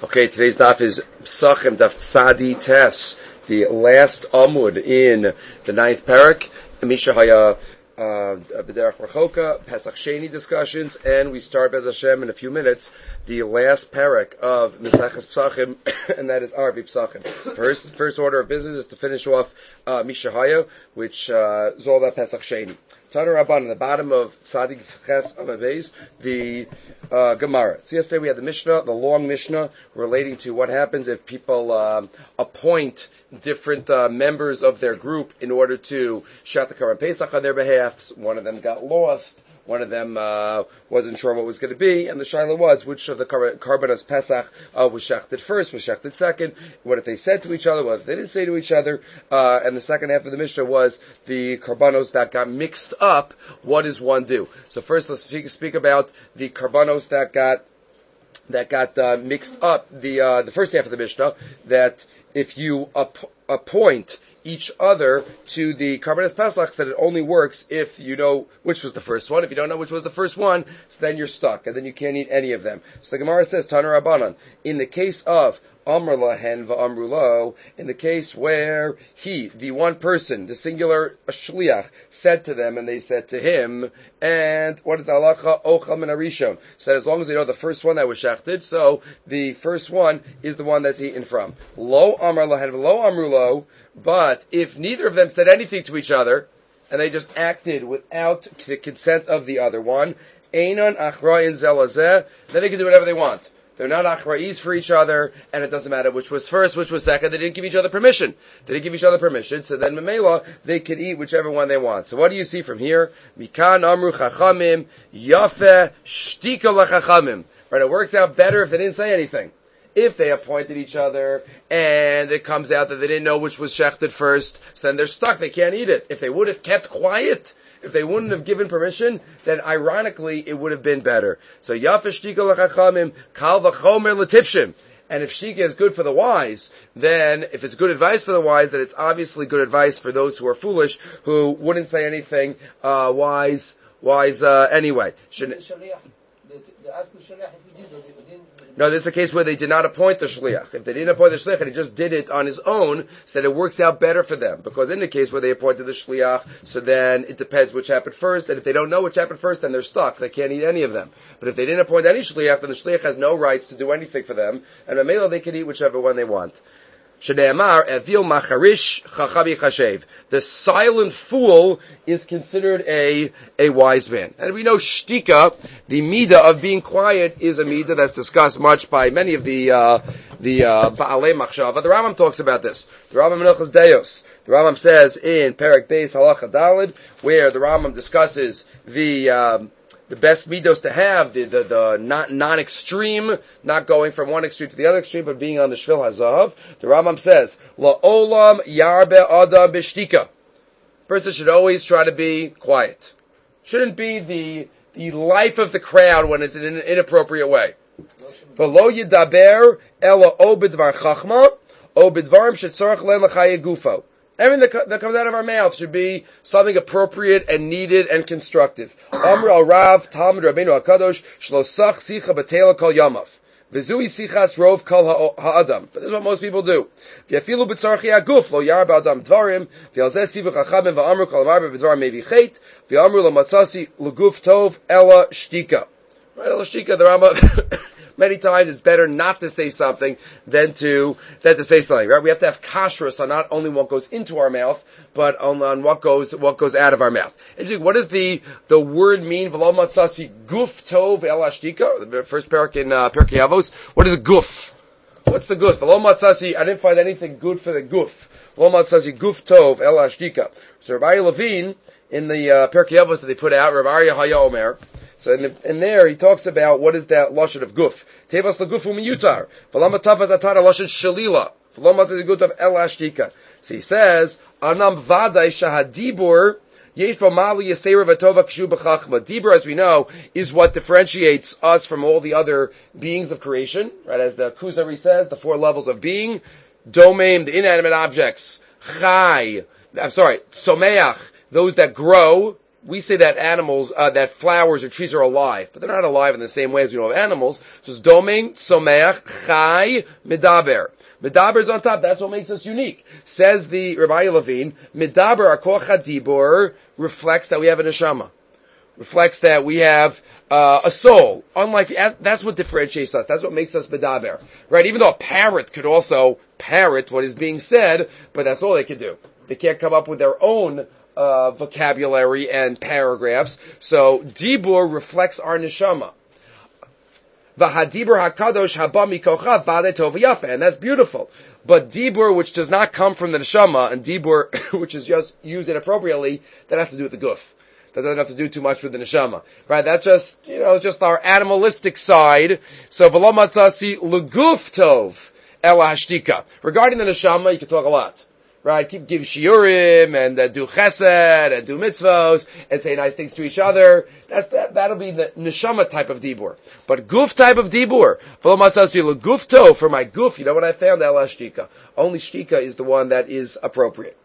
Okay, today's daf is Psachim, daf Tzadi Tes, the last Amud in the ninth parak, Misha Haya B'derech Rachoka, Pesach Sheni discussions, and we start Bez Hashem in a few minutes, the last parak of Meseches Psachim, and that is Arvi Psachim. First order of business is to finish off Misha Haya, which is all about Pesach Sheni. Taner Rabban, on the bottom of Tzadik Ches Amavez, the Gemara. So yesterday we had the Mishnah, the long Mishnah, relating to what happens if people appoint different members of their group in order to shout the Karban Pesach on their behalf. One of them got lost. One of them wasn't sure what was going to be, and the shaila was which of the Karbanos Pesach was shechted first, was shechted second. What if they said to each other? What if they didn't say to each other? And the second half of the Mishnah was the Karbanos that got mixed up. What does one do? So first, let's speak about the Karbanos that got mixed up. The first half of the Mishnah, that if you appoint each other to the Karbanos Pesach, that it only works if you know which was the first one. If you don't know which was the first one, so then you're stuck, and then you can't eat any of them. So the Gemara says, Taner Rabbanan, in the case of Amr lahen va'amru lo, in the case where he, the one person, the singular shliach, said to them and they said to him, and what is the halacha? Ochal min harishon. So that as long as they know the first one that was shechted, so the first one is the one that's eaten from. Lo Amr lahen v'lo amru lo, but if neither of them said anything to each other, and they just acted without the consent of the other one, einan achra'in zelazeh, then they can do whatever they want. They're not achra'is for each other, and it doesn't matter which was first, which was second. They didn't give each other permission. So then memela, they could eat whichever one they want. So what do you see from here? Mikan amru chachamim, yafeh shtika lachachamim. Right, it works out better if they didn't say anything. If they appointed each other, and it comes out that they didn't know which was shechted first, so then they're stuck, they can't eat it. If they would have kept quiet, if they wouldn't have given permission, then ironically it would have been better. So Yafeh Shtika L'Chachamim, Kal V'Chomer L'Tipshim. And if Shtika is good for the wise, then if it's good advice for the wise, then it's obviously good advice for those who are foolish, who wouldn't say anything wise anyway. No, this is a case where they did not appoint the shliach. If they didn't appoint the shliach and he just did it on his own, so that it works out better for them. Because in the case where they appointed the shliach, so then it depends which happened first. And if they don't know which happened first, then they're stuck. They can't eat any of them. But if they didn't appoint any shliach, then the shliach has no rights to do anything for them. And Mamela, they can eat whichever one they want. Shneimar evil macharish chachabi chashev. The silent fool is considered a wise man, and we know shtika, the midah of being quiet, is a midah that's discussed much by many of the baalei machshava. The Rambam talks about this. The Rambam Menachos Deos. The Rambam says in Perek Beis Halacha Daled, where the Rambam discusses the best midos to have, the non-extreme, not going from one extreme to the other extreme, but being on the Shvil Hazav. The Rambam says, La'olam yarbe adam b'shtika. Person should always try to be quiet. Shouldn't be the life of the crowd when it's in an inappropriate way. V'lo yidaber ela o b'dvar chachma, o b'dvarim shetzorach len l'chaye gufo. Everything that comes out of our mouth should be something appropriate and needed and constructive. Amr al Rav Talmud Rabbeinu Hakadosh Shlosach Sicha B'Teila Kol Yamav V'Zui Sichas Rov Kol Ha'Adam. But this is what most people do. V'Yafilu B'Tzarchi Aguf Lo Yar Ba'Adam Dvarim V'Yalzeh Sivu Chachamim V'Amru Kol Amar B'Dvar Mevi Chet V'Amru Lo Matzasi L'Guf Tov Ela Shtika. Right, Ela Shtika. The Rambam. Many times it's better not to say something than to say something, right? We have to have kashrus on not only what goes into our mouth, but on what goes out of our mouth. And what does the word mean? V'lo matzasi guf tov el ashtika. The first parak in Pirkei Avos. What is a guf? What's the guf? V'lo matzasi. I didn't find anything good for the guf. V'lo matzasi guf tov el ashtika. So Rabbi Levine in the Pirkei Avos that they put out, Rabbi Aryeh Haya Omer. So in there, he talks about what is that lashon of guf. Tevas lagufu miyutar. V'lama tafaz atara lashon shalila. V'lama tafaz of el ashtika. So he says, anam vaday shahadibur yesh b'mali yasera v'tova kshu b'chachma. Dibur, as we know, is what differentiates us from all the other beings of creation. Right, as the Kuzari says, the four levels of being. Domain, the inanimate objects. Chai, someach, those that grow. we say that animals, that flowers or trees are alive, but they're not alive in the same way as we know of animals. So it's domain, someach, chai, medaber. Medaber is on top. That's what makes us unique. Says the Rabbi Levine, medaber, our koach hadibur, reflects that we have a neshama. Reflects that we have a soul. Unlike, that's what differentiates us. That's what makes us medaber. Right? Even though a parrot could also parrot what is being said, but that's all they can do. They can't come up with their own vocabulary and paragraphs. So dibur reflects our neshama. V'hadibur hakadosh haba mikocha vade tov yafa, and that's beautiful. But dibur, which does not come from the neshama, and dibur, which is just used inappropriately, that has to do with the guf. That doesn't have to do too much with the neshama, right? That's just, just our animalistic side. So v'lo matzasi leguf tov ela hashtika. Regarding the neshama, you can talk a lot. Right, give shiurim and do chesed and do mitzvos and say nice things to each other. That'll be the neshama type of dibur. But guf type of dibur, gufto for my guf. You know what I found? Ela shtika. Only shtika is the one that is appropriate.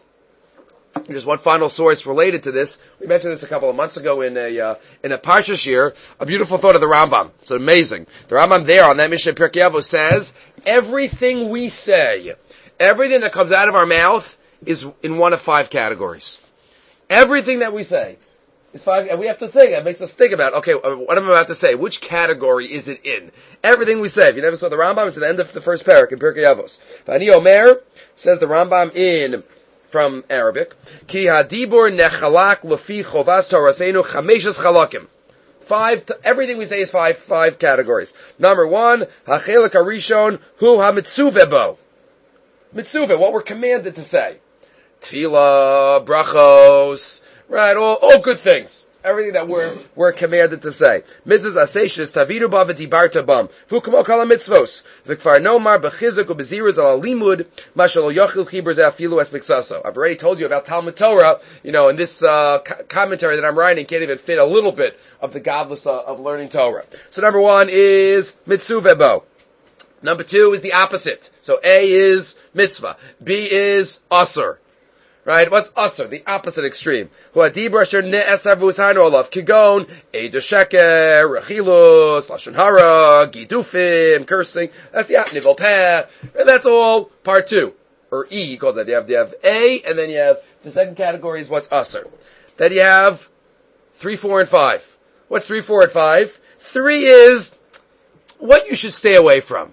Just one final source related to this. We mentioned this a couple of months ago in a Parsha Shir. A beautiful thought of the Rambam. It's amazing. The Rambam there on that Mishnah Pirkei Avos says everything we say. Everything that comes out of our mouth is in one of 5 categories. Everything that we say is 5, and we have to think. It makes us think about, okay, what am I about to say? Which category is it in? Everything we say. If you never saw the Rambam, it's at the end of the first parak in Pirkei Avos. V'ani Omer, says the Rambam from Arabic, Ki hadibur nechalak lefi chovas torasenu chameshes chalakim. Everything we say is five categories. Number 1, hachelak harishon hu hamitzuveh bo. Mitzvah, what we're commanded to say. Tefillah, brachos, right, all good things. Everything that we're commanded to say. Mitzvahs aseshis, taviru ba v'dibarta bam. V'kumo kala mitzvos. V'kvar nomar b'chizuk u'b'ziruz al limud, mashal yochil chibur ze'afilu es miksaso. I've already told you about Talmud Torah, in this commentary that I'm writing can't even fit a little bit of the godless of learning Torah. So number 1 is mitzvah bo. Number 2 is the opposite. So A is mitzvah. B is asur. Right? What's asur? The opposite extreme. Huadibur asher ne'esav v'usaynu olav. Kigon, eidah sheker, rechilus, lashon hara, gidufim, cursing. That's the nivel peh. And that's all part 2. Or E, he calls that. You have A, and then you have, the second category is what's asur. Then you have 3, 4, and 5. What's 3, 4, and 5? 3 is what you should stay away from.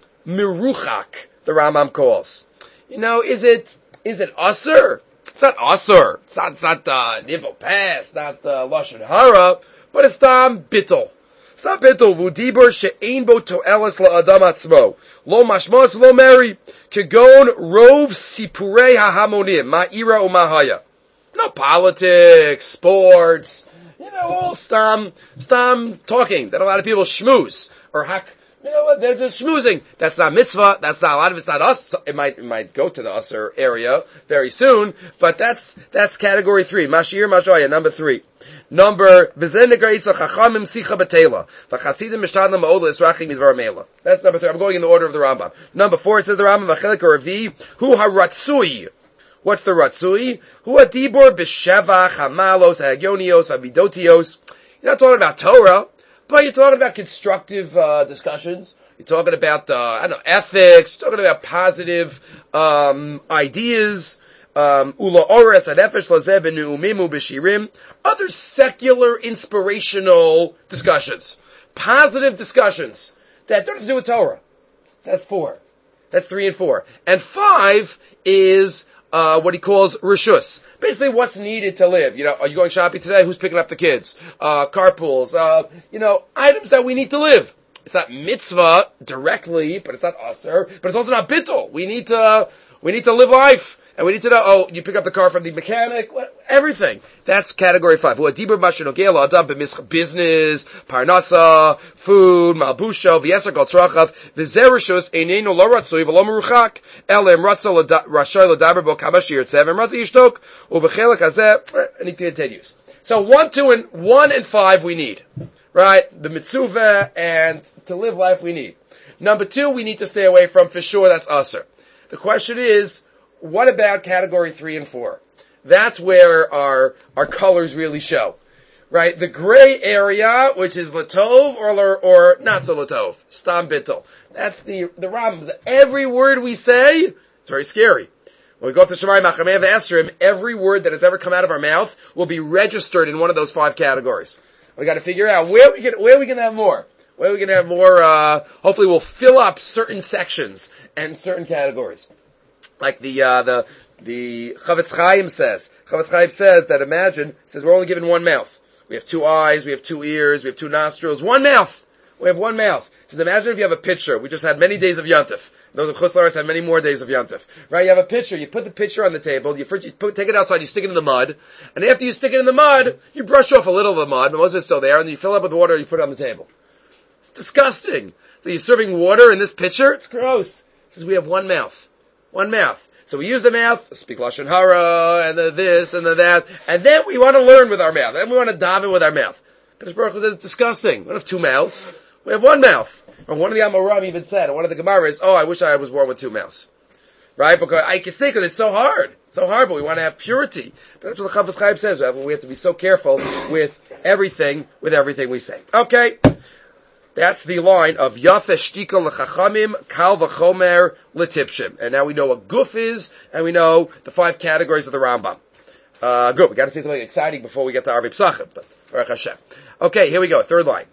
Miruchak, the Rambam calls. Is it asur? It's not asur. It's not nivel peh. It's not lashon hara. But it's tam bittul. It's not bittul. V'dibur she'ein bo to'eles la'adam atzmo. Lo mashmas lo meri. Kegon rov sipurei hahamonim. Ma'ira u'mahaya. No politics, sports. All stam talking that a lot of people schmooze or hack. They're just schmoozing. That's not mitzvah. That's not a lot of it's not us. It might go to the usher area very soon, but that's category 3. Mashir Mashaya, number 3. Number V'zen negraisa chachamim sicha betela v'chasidim mishtadlam ma'od l'israchim mizvar meila. That's number 3. I'm going in the order of the Rambam. Number 4 says the Rambam v'chelik ravi hu haratzui. What's the ratzui? Hu adibur b'shevach hamalos hagionios habidotios. You're not talking about Torah. But you're talking about constructive discussions. You're talking about ethics. You're talking about positive ideas. Other secular, inspirational discussions, positive discussions that don't have to do with Torah. That's 4. That's 3 and 4. And 5 is what he calls rishus. Basically, what's needed to live. Are you going shopping today? Who's picking up the kids? Carpools. Items that we need to live. It's not mitzvah directly, but it's not asur. But it's also not bittul. We need to live life. And we need to know, you pick up the car from the mechanic, everything. That's category 5. Business, parnasa, food, malbusha, v'yeser kol tzrachav, v'zerishus einenu lo ratzui v'lo meruchak, elem ratza rashay l'daber bo kama shirtzev, and ratza yishtok, u'b'chelek hazeh, and it continues. So 1 and 5 we need. Right? The mitzvah and to live life we need. Number 2, we need to stay away from, for sure, that's asur. The question is, what about category 3 and 4? that's where our colors really show. Right? The gray area, which is Latov or not so Latov, Stam Bittel. That's the Rambam. Every word we say, it's very scary. When we go to Shemayim Machamei V'Esrim, every word that has ever come out of our mouth will be registered in one of those 5 categories. We got to figure out where we can have more. Where we can have more. Hopefully, we'll fill up certain sections and certain categories. Like the Chavetz Chaim says. Chavetz Chaim says that says we're only given one mouth. We have 2 eyes, we have 2 ears, we have 2 nostrils, 1 mouth. We have 1 mouth. Says imagine if you have a pitcher. We just had many days of Yontif. Those of Chutz La'aretz had many more days of Yontif. Right? You have a pitcher. You put the pitcher on the table. Take it outside. You stick it in the mud. And after you stick it in the mud, you brush off a little of the mud. But most of it's still there. And you fill it up with water and you put it on the table. It's disgusting. So you're serving water in this pitcher? It's gross. It says we have 1 mouth. 1 mouth. So we use the mouth, speak Lashon Hara, and the this, and the that. And then we want to learn with our mouth. Then we want to daven with our mouth. But Baruch Hu says it's disgusting. We don't have 2 mouths. We have 1 mouth. And one of the Amoram even said, one of the Gemaras, I wish I was born with 2 mouths. Right? Because I can say, because it's so hard. It's so hard, but we want to have purity. But that's what the Chavetz Chaim says. We have to be so careful with everything we say. Okay. That's the line of Yafeh Shtika L'Chachamim, Kal V'Chomer L'Tipshim. And now we know what Guf is, and we know the 5 categories of the Rambam. Good. We got to say something exciting before we get to Arvei Pesachim. But Baruch Hashem. Okay, here we go. 3rd line.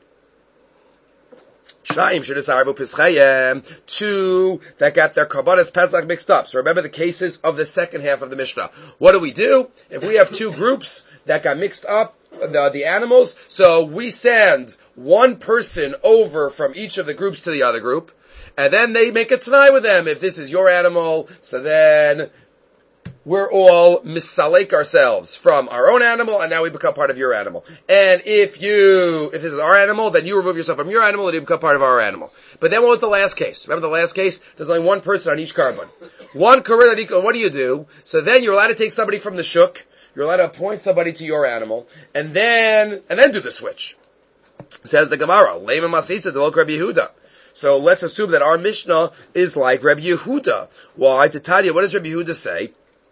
Shnayim Shedesarvu Pischayim, 2 that got their Karbanos Pesach mixed up. So remember the cases of the second half of the Mishnah. What do we do? If we have 2 groups that got mixed up, the animals, so we send 1 person over from each of the groups to the other group, and then they make a Tanai with them. If this is your animal, so then we're all misalek ourselves from our own animal, and now we become part of your animal. And if this is our animal, then you remove yourself from your animal, and you become part of our animal. But then what was the last case? Remember the last case? There's only 1 person on each carbon. 1 korban on each. What do you do? So then you're allowed to take somebody from the shuk. You're allowed to appoint somebody to your animal, and then do the switch. Says the Gemara, Lema Masitza Delok Rabbi Yehuda. So let's assume that our Mishnah is like Rabbi Yehuda. Why? To tell you, what does Rabbi Yehuda say?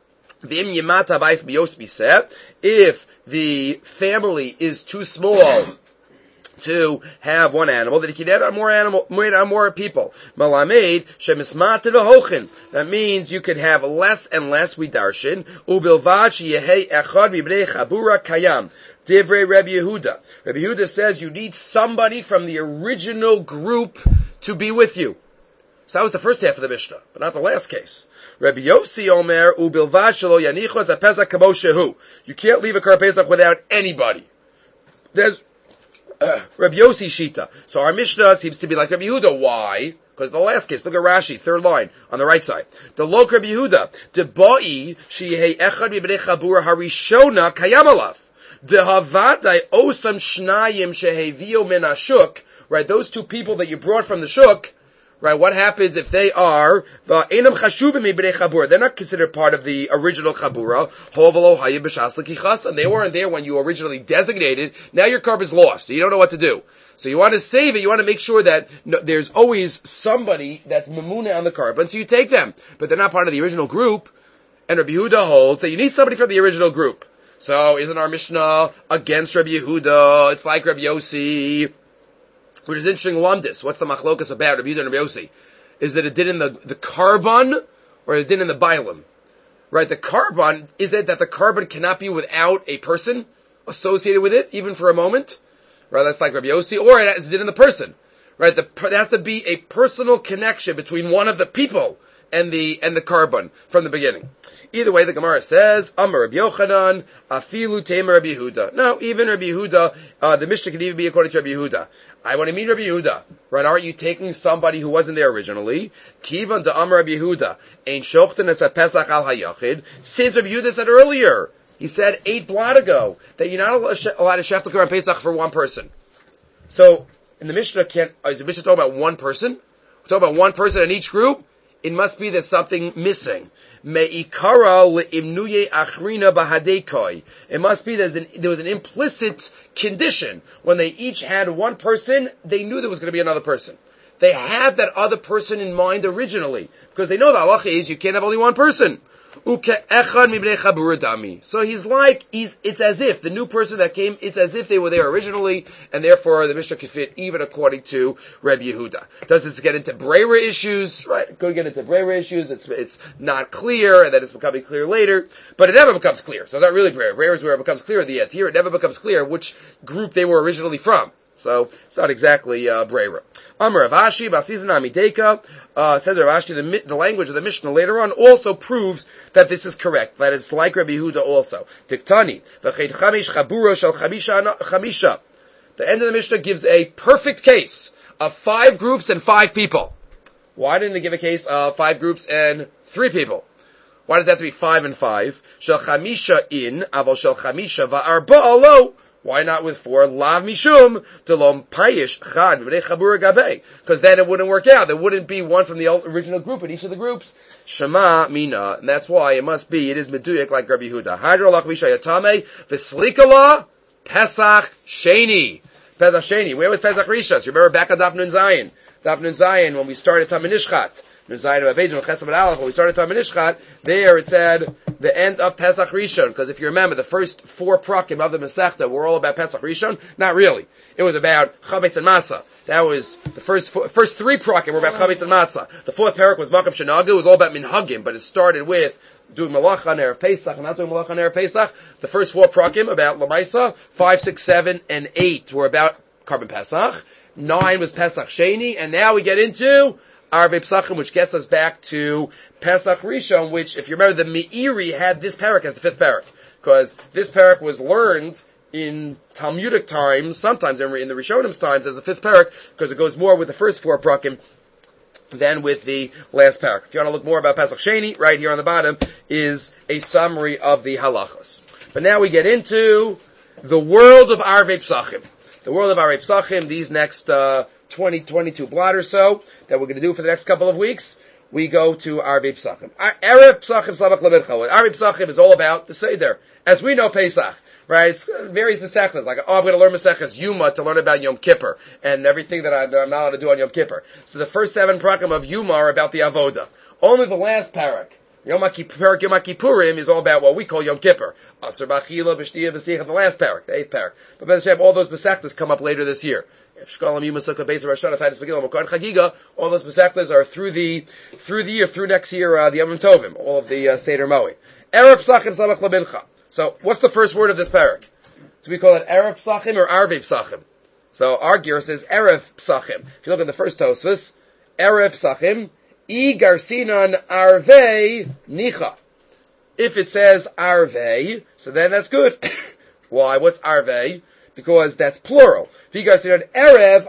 If the family is too small to have 1 animal, that he can add on more people. Malamed shemismat hochin. That means you could have less and less. We darshin ubilvad sheyehei echad mibnei chabura kayam. Divrei Rabbi Yehuda. Rabbi Yehuda says you need somebody from the original group to be with you. So that was the first half of the Mishnah, but not the last case. Rabbi Yossi Omer ubilvad shelo yanichu as a pesach kamo shehu. You can't leave a Korban Pesach without anybody. There's Rabbi Yossi Shita. So our Mishnah seems to be like Rabbi Yehuda. Why? Because the last case, look at Rashi, 3rd line, on the right side. The Lok Rabbi Yehuda, Deba'i sheyehei echad mibnei chabura harishona kayam alav. Dehavadai osam shnayim shehevio min hashuk. Right, those 2 people that you brought from the shuk, right, what happens if they are, they're not considered part of the original chabura, and they weren't there when you originally designated, now your carb is lost, so you don't know what to do. So you want to save it, you want to make sure that there's always somebody that's memuna on the carbon, so you take them, but they're not part of the original group, and Rabbi Yehuda holds that you need somebody from the original group. So isn't our Mishnah against Rabbi Yehuda? It's like Rabbi Yossi. Which is interesting, Lumdis. What's the machlokas about, Rabbi Yehuda and Rabbi Yossi? Is that it did in the carbon, or it did in the bialim? Right, the carbon, is it that the carbon cannot be without a person associated with it, even for a moment? Right, that's like Rabbi Yossi, or it did in the person. Right, there has to be a personal connection between one of the people and the carbon from the beginning. Either way, the Gemara says, Amar Rabbi Yochanan, Afilu Tamer Rabbi Yehuda. No, even Rabbi Yehuda, the Mishnah can even be according to Rabbi Yehuda. What do you mean Rabbi Yehuda? Right, aren't you taking somebody who wasn't there originally? Kivan da Amar Rabbi Yehuda, Ein Shochten es Pesach al Hayachid. Since Rabbi Yehuda said earlier, he said 8 blot ago, that you're not allowed to shech the Korban Pesach for 1 person. So, in the Mishnah, is the Mishnah talking about 1 person? We're talking about 1 person in each group? It must be there's something missing. Me'ikara le'imnuye achrina bahadekoi. It must be there was an implicit condition. When they each had 1 person, they knew there was going to be another person. They had that other person in mind originally. Because they know the halacha is you can't have only 1 person. So it's as if the new person that came, it's as if they were there originally, and therefore the Mishnah could fit even according to Rebbe Yehuda. Does this get into Breira issues? Right, it could get into Breira issues. It's not clear, and then it's becoming clear later, but it never becomes clear. So it's not really Breira. Breira is where it becomes clear at the end. Here it never becomes clear which group they were originally from. So it's not exactly Breira. Amar Rav Ashi, Basizan Amideka, says Rav Ashi, the language of the Mishnah later on also proves that this is correct, that it's like Rabbi Yehuda also. Tiktani, V'chet Chamish Chabura Shel Chamisha. The end of the Mishnah gives a perfect case of 5 groups and 5 people. Why didn't it give a case of 5 groups and 3 people? Why does that have to be 5 and 5? Shel Chamisha in, Aval Shel Chamisha Va'arba lo. Why not with 4? Lav mishum delom payish chad v'nei chabura gabe. Because then it wouldn't work out. There wouldn't be one from the original group in each of the groups. Shema mina, and that's why it must be. It is meduyek like Rabbi Yehuda. Hadro lach mishayatame v'slikala Pesach Sheni. Pesach Sheni. Where was Pesach Rishas? You remember back on Daf Nun Zayin. Daf Nun Zayin when we started Taminishchat. Nun Zayin of Avejim Chesed Aleph. When we started Taminishchat, there it said the end of Pesach Rishon, because if you remember, the first 4 prakim of the Masechta were all about Pesach Rishon. Not really. It was about Chametz and Matzah. That was the first 3 prakim were about Chametz and Matzah. The 4th parak was Makam Shenaga. It was all about Minhagim, but it started with doing Malacha on Erev Pesach and not doing Malacha on Erev Pesach. The first 4 prakim about Lamaisa, 5, 6, 7, and 8 were about Karban Pesach. 9 was Pesach Sheni, and now we get into Arvei Pesachim, which gets us back to Pesach Rishon, which, if you remember, the Meiri had this parak as the 5th parak, because this parak was learned in Talmudic times, sometimes in the Rishonim's times, as the 5th parak, because it goes more with the first 4 prakim than with the last parak. If you want to look more about Pesach Sheni, right here on the bottom is a summary of the halachas. But now we get into the world of Arvei Pesachim. The world of Arvei Pesachim, these next 22 blot or so that we're going to do for the next couple of weeks, we go to Arvei Pesachim. Erev Pesachim Slavach Lemincha. Arvei Pesachim is all about the Seder. As we know Pesach, right? It's various Masechtas, like, I'm going to learn Maseches Yuma to learn about Yom Kippur, and everything that I'm not allowed to do on Yom Kippur. So the first 7 prakim of Yuma are about the Avoda. Only the last parak, Yom Kippurim, is all about what we call Yom Kippur. Asur B'achila, B'shtiyah, B'sicha, the last parak, the 8th parak. But B'ez Hashem, all those Masechtas come up later this year. Shkolam Yuma Sukkah Beitz Rashon Afadis Megillah Mokar Chagiga. All those Masechtas are through the year, through next year, the Yom Tovim, all of the Seder Moed. Erev Pesachim Samach Lamincha. So, what's the first word of this parak? Do we call it Erev Pesachim or Arvei Pesachim? So, our gear says Erev Pesachim. If you look at the first Tosfos, Erev Pesachim, I Garsinan Arvei Nicha. If it says Arvei, so then that's good. Why? What's Arvei? Because that's plural. If it says Erev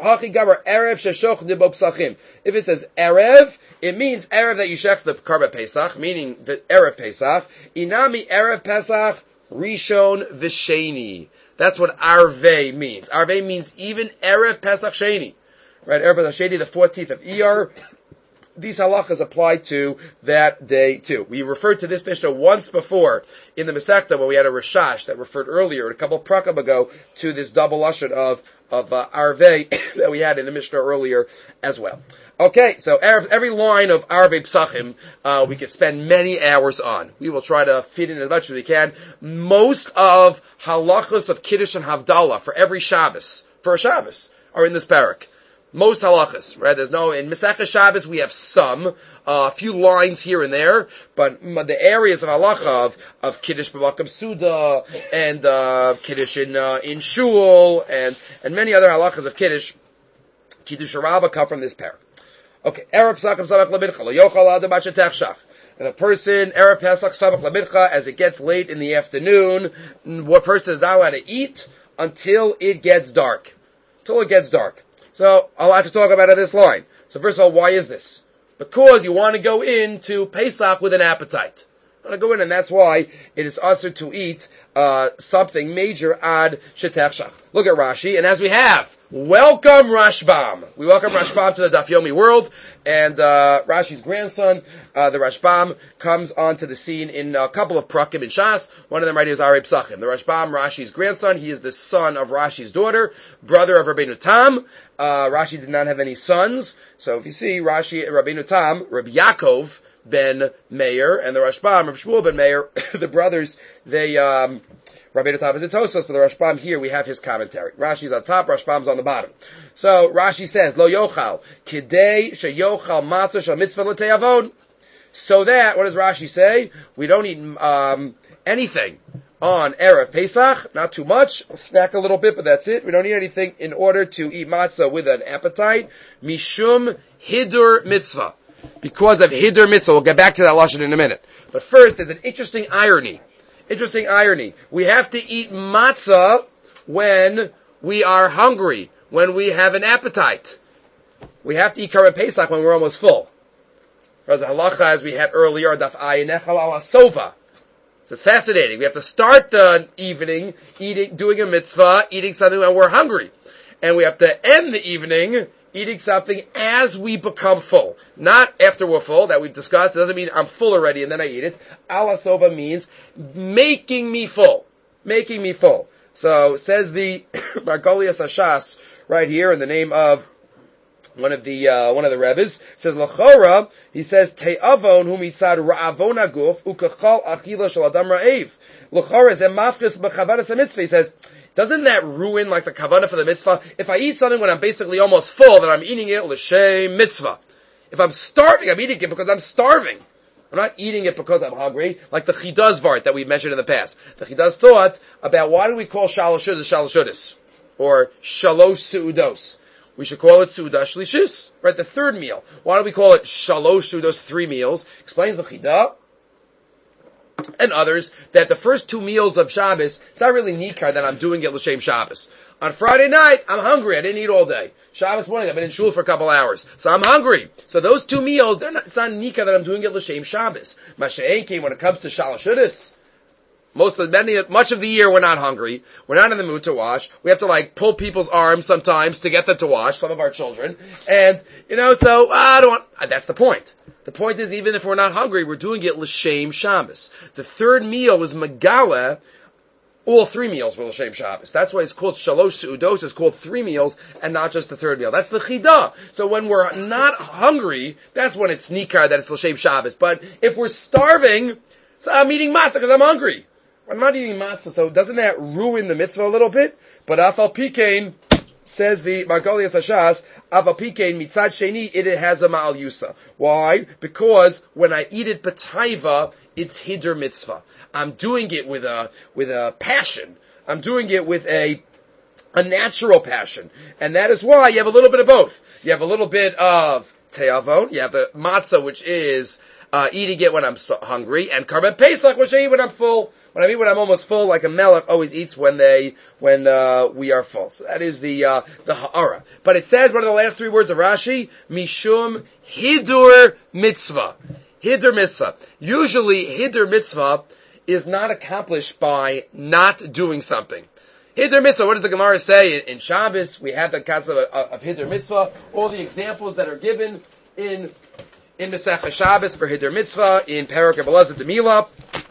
it means Erev that you shech the Karban Pesach, meaning the Erev Pesach. Inami Erev Pesach Rishon V'Sheni. That's what Arvei means. Arvei means even Erev Pesach Sheni. Right, Erev Pesach Sheni, the 14th of Iyar. These halachas apply to that day too. We referred to this Mishnah once before in the Masechta when we had a Rashash that referred earlier, a couple of prakim ago, to this double lashon of Arvei that we had in the Mishnah earlier as well. Okay, so every line of Arvei Pesachim we could spend many hours on. We will try to fit in as much as we can. Most of halachas of Kiddush and Havdalah for every Shabbos, for a Shabbos, are in this parak. Most halachas, right? There's no, in Masechah Shabbos we have some, a few lines here and there, but the areas of halacha of Kiddush B'Makam Suda, and Kiddush in Shul, and many other halachas of Kiddush Rabbah come from this parak. Okay, Erev Pesachim Samach Lamincha, Lo Yochal Adam Ad Shetechshach. And a person, Erev Pesach Samach Lamincha, as it gets late in the afternoon, what person is not allowed to eat until it gets dark. Until it gets dark. So, I'll have to talk about it in this line. So first of all, why is this? Because you want to go into Pesach with an appetite. You want to go in, and that's why it is usher to eat something major ad shetechshach. Look at Rashi, and as we have, welcome Rashbam. We welcome Rashbam to the Daf Yomi world, and Rashi's grandson, the Rashbam, comes onto the scene in a couple of prakim in Shas. One of them right here is Arvei Pesachim. The Rashbam, Rashi's grandson, he is the son of Rashi's daughter, brother of Rabbeinu Tam. Rashi did not have any sons, so if you see Rashi, Rabbeinu Tam, Rabbi Yaakov, ben Meir and the Rashbam, Rav Shmuel ben Meir, the brothers, they, Rabbeinu Tav is in Tosfos, but the Rashbam here, we have his commentary. Rashi's on top, Rashbam's on the bottom. So, Rashi says, Lo yochal, kidei sheyochal matzah shal mitzvah l'te'avon. So that, what does Rashi say? We don't eat, anything on Erev Pesach, not too much, we'll snack a little bit, but that's it. We don't eat anything in order to eat matzah with an appetite. Mishum hidur mitzvah. Because of hidur mitzvah. We'll get back to that lashon in a minute. But first, there's an interesting irony. We have to eat matzah when we are hungry, when we have an appetite. We have to eat Karban Pesach when we're almost full. As a halacha, as we had earlier, daf ayin echal ala sova. So it's fascinating. We have to start the evening doing a mitzvah, eating something when we're hungry. And we have to end the evening eating something as we become full. Not after we're full, that we've discussed. It doesn't mean I'm full already and then I eat it. Ala sova means making me full. So, says the Margolius Hashas right here in the name of one of the Rebbes, says L'chora, he says Te'avon hu mitzad ra'avon haguf ukachal achila shel adam ra'ev. L'chora ze mafchis b'chavanas hamitzvah. He says, doesn't that ruin like the kavanah for the mitzvah? If I eat something when I'm basically almost full, then I'm eating it l'shem mitzvah. If I'm starving, I'm eating it because I'm starving. I'm not eating it because I'm hungry, like the Chidaz Vart that we mentioned in the past. The Chidaz thought about why do we call Shalosh Shudas, or Shalosh Seudos. We should call it Seudah Shlishis, right? The third meal. Why do we call it Shalosh Seudos, 3 meals? Explains the Chidah and others that the first 2 meals of Shabbos, it's not really nikar that I'm doing it l'shem Shabbos. On Friday night, I'm hungry. I didn't eat all day. Shabbos morning, I've been in shul for a couple hours. So I'm hungry. So those 2 meals, it's not nikar that I'm doing it l'shem Shabbos. Masha'en came when it comes to Shalosh Shudas. Much of the year we're not hungry. We're not in the mood to wash. We have to pull people's arms sometimes to get them to wash, some of our children. And, so that's the point. The point is, even if we're not hungry, we're doing it l'shem Shabbos. The third meal is Megala. All 3 meals were l'shem Shabbos. That's why it's called Shalosh Seudos. It's called 3 meals and not just the third meal. That's the Chidah. So when we're not hungry, that's when it's nikar that it's l'shem Shabbos. But if we're starving, so I'm eating matzah because I'm hungry. I'm not eating matzah, so doesn't that ruin the mitzvah a little bit? But Afal Pikein, says the Margolius Hashas, Afal Pikein mitzad sheni, it has a ma'al yusa. Why? Because when I eat it b'taiva, it's hidur mitzvah. I'm doing it with a passion. I'm doing it with a natural passion. And that is why you have a little bit of both. You have a little bit of te'avon, you have the matzah, which is eating it when I'm hungry, and Karban Pesach, which I eat when I'm full. When I'm almost full, like a melech always eats when we are full. So that is the ha'ara. But it says, one of the last 3 words of Rashi, Mishum Hidur Mitzvah. Hidur Mitzvah. Usually, Hidur Mitzvah is not accomplished by not doing something. Hidur Mitzvah, what does the Gemara say? In Shabbos, we have the concept of Hidur Mitzvah. All the examples that are given in Masechah Shabbos for Hidur Mitzvah, in Perek Elazar Demila.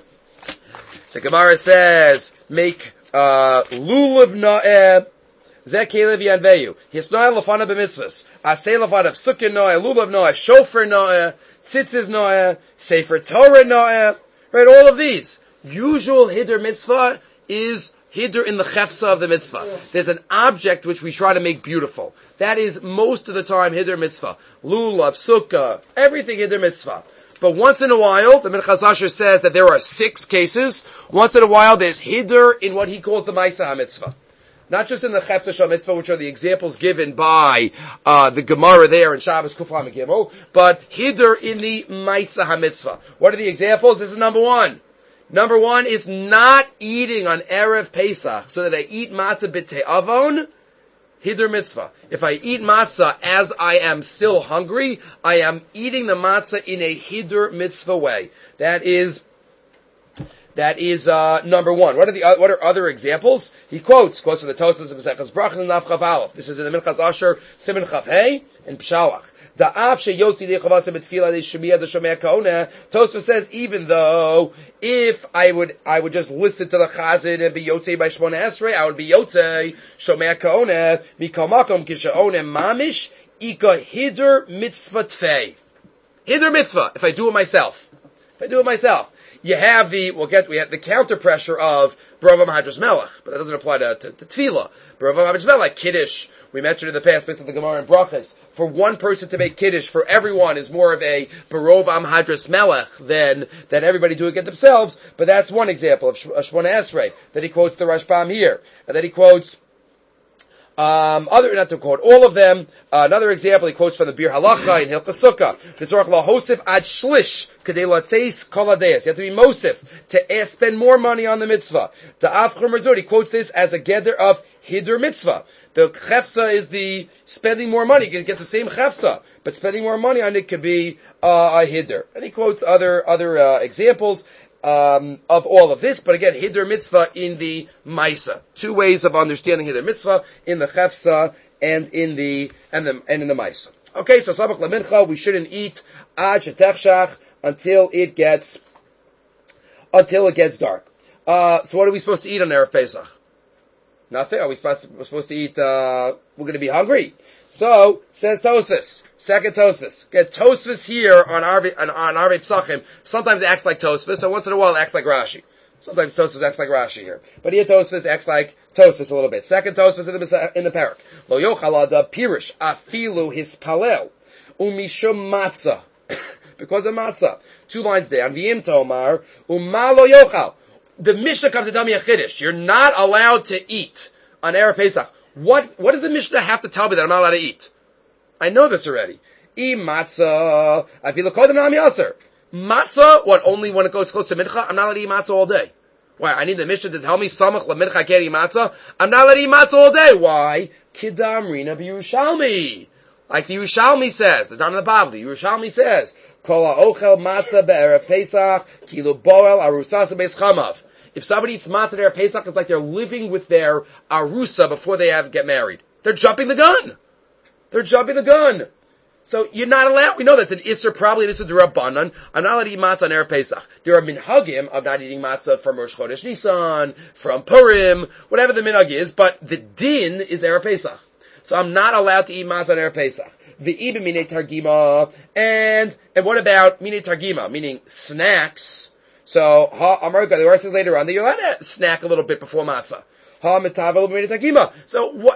The Gemara says, make lulav na'eh, zeh kelev yanveyu. Hisnoah lefanav b'mitzvahs. Aseh lefanav sukkah na'eh, lulav na'eh, shofar na'eh, tzitzis na'eh, sefer Torah na'eh. Right, all of these. Usual hidur mitzvah is hidur in the chefsa of the mitzvah. There's an object which we try to make beautiful. That is most of the time hidur mitzvah. Lulav, sukkah, everything hidur mitzvah. But once in a while, the Minchas Asher says that there are 6 cases. Once in a while, there's hidur in what he calls the Maisa HaMitzvah. Not just in the Chefza Shal Mitzvah, which are the examples given by the Gemara there in Shabbos Kufam Gimel, but hidur in the Maisa HaMitzvah. What are the examples? This is number 1. Number 1 is not eating on Erev Pesach, so that I eat matzah b'te'avon, hidur mitzvah. If I eat matzah as I am still hungry, I am eating the matzah in a hidur mitzvah way. That is number 1. What are other examples? He quotes from the Tosas of Maseches Brachos and Naf Chav Aleph. This is in the Minchas Asher Siman Chav Hey and Pshalach. Tosfos says, even though if I would just listen to the Chazan and be Yotzei by Shmona Esrei, I would be Yotzei Shomei Kaoneh Mikol Makom Kishaoneh Mamish Ika Hidur Mitzvah Tfei. Hider mitzvah, if I do it myself. You have we have the counter pressure of Barova Mahadras Melech, but that doesn't apply to Tefillah. Barova Mahadras Melech, Kiddush, we mentioned in the past based on the Gemara and Brachas, for one person to make Kiddush for everyone is more of a Barova Mahadras Melech than everybody doing it themselves, but that's one example of Shmona Esrei, that he quotes the Rashbam here, and then he quotes not to quote all of them. Another example, he quotes from the Bir Halacha in Hilchos Sukkah. Tzorach lahosif ad shlish kedei latzeis kol hadeis. You have to be mosif to spend more money on the mitzvah. Ta'af Chumar Zud, he quotes this as a gather of hidur mitzvah. The chefsa is the spending more money. You can get the same chefsa, but spending more money on it could be a hidur. And he quotes other examples of all of this, but again, Hider Mitzvah in the Maisa. Two ways of understanding Hider Mitzvah, in the Chefsa and in the Maisa. Okay, so Sabach LaMincha, we shouldn't eat Ad Shetechshach until it gets dark. So what are we supposed to eat on Erev Pesach? Nothing? Are we supposed to eat, we're going to be hungry? So, says Tosfos, second Tosfos. Get Tosfos here on Arvei Psachim. Sometimes it acts like Tosfos, and once in a while it acts like Rashi. Sometimes Tosfos acts like Rashi here. But here Tosfos acts like Tosfos a little bit. Second Tosfos in the parak. Lo yochal ada pirish afilu hispalel umishum matzah. Because of matzah. 2 lines down. V'im tomar umma lo yochal. The Mishnah comes to tell me a chiddush. You're not allowed to eat on Erev Pesach. What does the Mishnah have to tell me that I'm not allowed to eat? I know this already. Matzah. I feel kodem nami aser. Matzah, only when it goes close to mincha? I'm not allowed to eat matzah all day. Why? I need the Mishnah to tell me samach la mincha can't eat matzah? I'm not allowed to eat matzah all day. Why? Kidam rina b'Yerushalmi. Like the Yerushalmi says, there's not in the Bible. The Yerushalmi says, Kol ha'ochel matzah be'erev Pesach, kilu boel arusasa beis chamav. If somebody eats matzah there at Pesach, it's like they're living with their arusa before they get married. They're jumping the gun. So you're not allowed. We know that's an Isser, probably an Isser D'Rabbanan. I'm not allowed to eat matzah on Erev Pesach. There are minhagim of not eating matzah from Rosh Chodesh Nisan, from Purim, whatever the minhag is, but the din is Erev Pesach. So I'm not allowed to eat matzah on Erev Pesach. V'ibim minei targima. And what about minei targima, meaning snacks? So, the Gemara says later on that you're allowed to snack a little bit before matzah. So, what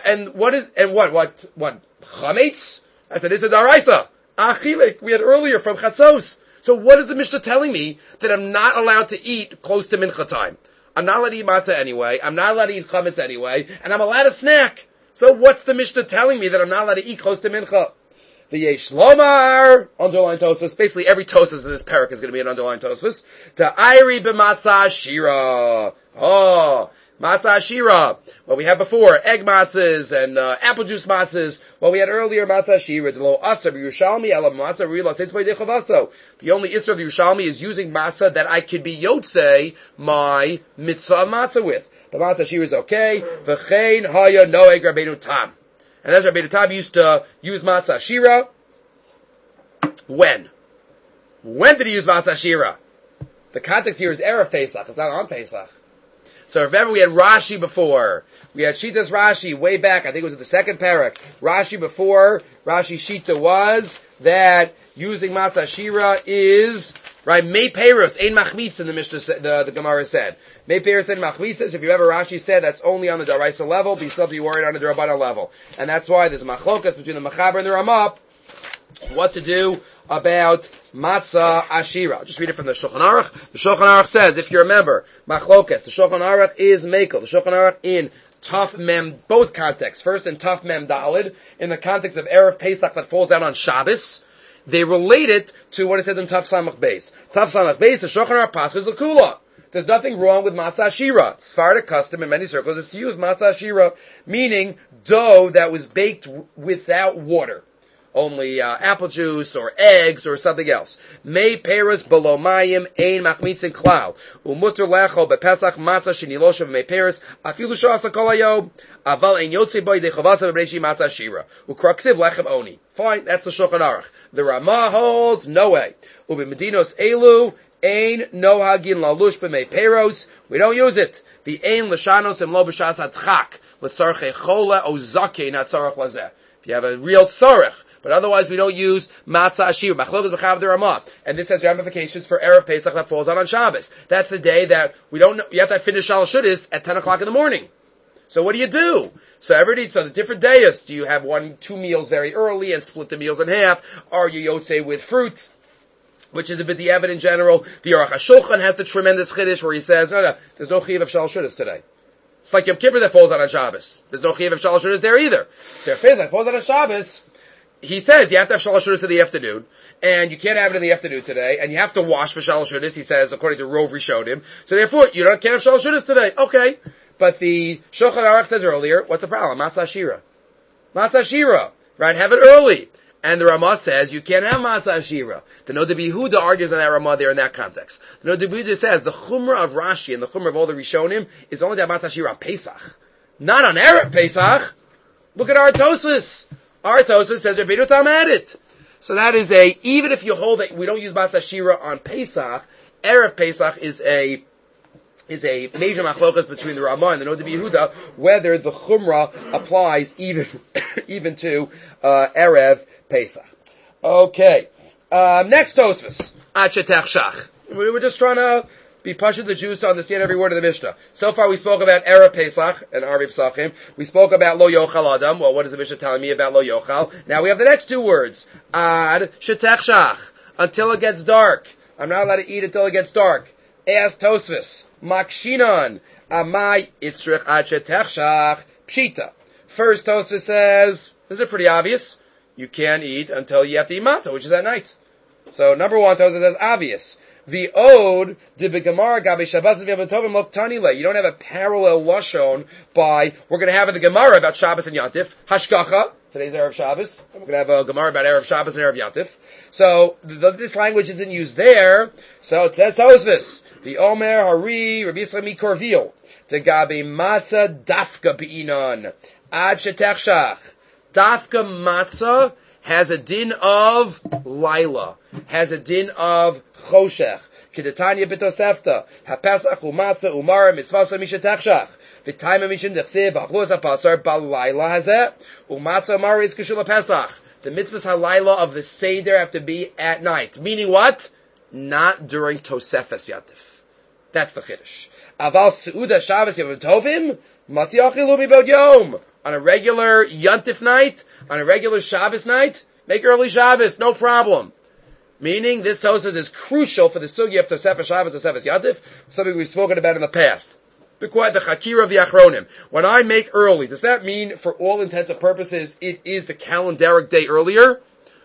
chametz? That's an Issa Daraisa. Achilik, we had earlier from Chatzos. So what is the Mishnah telling me that I'm not allowed to eat close to mincha time? I'm not allowed to eat matzah anyway, I'm not allowed to eat chametz anyway, and I'm allowed to snack. So what's the Mishnah telling me that I'm not allowed to eat close to mincha? The Yesh Lomar, underline Tosfos. Basically, every Tosfos in this parak is going to be an underline Tosfos. To Iri b'matzah shira. Oh, matzah shira. What we had before, egg matzahs and apple juice matzahs. What we had earlier, matzah shira. The lo aser b'Yerushalmi ela matzah rila teis b'ydechavaso. The only isra of the Yerushalmi is using matzah that I could be yotzei my mitzvah of matzah with. The matzah shira is okay. V'chein haya noeg Rabbeinu Tam. And as Rabbeinu Tam used to use matzah shira. When? When did he use matzah shira? The context here is Erev Pesach. It's not on Pesach. So remember we had Rashi before. We had Shitas Rashi way back. I think it was in the second parak. Rashi before. Rashi Shita was that using matzah shira is, right, mei peros, ein machmitz in the Mishnah, the Gemara said. Mei peros, ein machmitzas. If you ever Rashi said that's only on the Daraisa level, be something you worried on the Darabana level. And that's why there's machlokas between the Machaber and the Ramah. What to do about matzah ashira. I'll just read it from the Shulchan Aruch. The Shulchan Aruch says, if you remember, machlokas, the Shulchan Aruch is mekel. The Shulchan Aruch in Taf Mem, both contexts. First in Taf Mem Dalid, in the context of Erev Pesach that falls out on Shabbos, they relate it to what it says in Taf Samach Beis. Taf Samach Beis, the Shulchan Aruch passes l'kula. There's nothing wrong with matzah shira. Sephardic custom in many circles is to use matzah shira, meaning dough that was baked without water. Only apple juice or eggs or something else. Mei peros below mayim ein machmitzin klal. Umuter lecho bepesach matzah sheniloshav mei peros afilu shasa kol hayom aval ein yotzei boy dechavasa b'reishi matzah shira ukroksiv lechem oni. Fine, that's the Shulchan Aruch. The Ramah holds no way. Ubimedinos elu ein nohagin lalush b'mei peros. We don't use it. The ein l'shanos em lo b'shas hatzchak l'tzarchei chola o zakei not tzarech lazeh. If you have a real tzarech, But otherwise, we don't use matzah ashira. Machlokas b'chav the Ramah. And this has ramifications for Erev Pesach that falls on Shabbos. That's the day that we don't know, you have to finish Shalosh Shudas at 10 o'clock in the morning. So what do you do? So the different days, do you have 2 meals very early and split the meals in half? Or you yotze with fruit, which is a bit the Evid in general. The Aruch HaShulchan has the tremendous chiddush where he says, no, there's no chiyuv of Shalosh Shudas today. It's like Yom Kippur that falls on Shabbos. There's no chiyuv of Shalosh Shudas there either. There that falls on Shabbos. He says you have to have Shalosh Shudas in the afternoon, and you can't have it in the afternoon today, and you have to wash for Shalosh Shudas, he says, according to Rov Rishonim. So therefore, can't have Shalosh Shudas today. Okay. But the Shulchan Aruch says earlier, what's the problem? Matzah Ashira. Matzah Ashira. Right? Have it early. And the Ramah says you can't have Matzah Ashira. The Nodeh B'Yehuda argues on that Ramah there in that context. The Nodeh B'Yehuda says the Chumrah of Rashi and the Chumrah of all the Rishonim is only that Matzah Ashira on Pesach. Not on Erev Pesach. Look at our Tosfos. Our Tosfos says Rabbeinu Tam had it. So that is even if you hold that we don't use Matzah Ashira on Pesach, Erev Pesach is a major machlokas between the Ramah and the Nodeh B'Yehuda, whether the Chumrah applies even to Erev Pesach. Okay. Next Tosfos. Achetech. We're just trying to be pushing the Jews to understand every word of the Mishnah. So far we spoke about Erev Pesach and Arbi Pesachim. We spoke about Lo Yochal Adam. Well, what is the Mishnah telling me about Lo Yochal? Now we have the next 2 words. Ad Shetech. Until it gets dark. I'm not allowed to eat until it gets dark. Ask Tosfos. Makshinon, amai itzrich achetechshach pshita. First Tosfos says, this is pretty obvious. You can't eat until you have to eat matzah, which is at night. So number 1, Tosfos says obvious. The ode de begamar gabe Shabbos v'yavatovim lok tanile. You don't have a parallel lashon by we're going to have in the Gemara about Shabbos and Yantif hashgacha. Today's Erev Shabbos. We're going to have a Gemara about Erev Shabbos and Erev Yantif. So this language isn't used there. So it says Tosfos. The Omer Hari Rabbi Yisrael Korvil the Gabi Matzah Dafka Beinon Ad Shetechshach. Dafka Matzah has a din of Laila, has a din of Choshech. Kedetanya B'Tosefta HaPesach U'Matzah Umar Mitzvasa Mishetechshach V'Taima Mishin Dechsev B'Achlos HaPasar B'Laila Hazeh U'Matzah Umar is Kishul HaPesach. The mitzvahs halayla of the Seder have to be at night. Meaning what? Not during Tosefes Yantif. That's the Chiddush. Aval Seuda Shabbos Yom Tovim Matziachilu Mibod Yom. On a regular Yantif night, on a regular Shabbos night, make early Shabbos, no problem. Meaning, this Tosfos is crucial for the sugya of Tosefes Shabbos, Tosefes Yantif, something we've spoken about in the past. The Chakira of the Achronim. When I make early, does that mean, for all intents and purposes, it is the calendaric day earlier?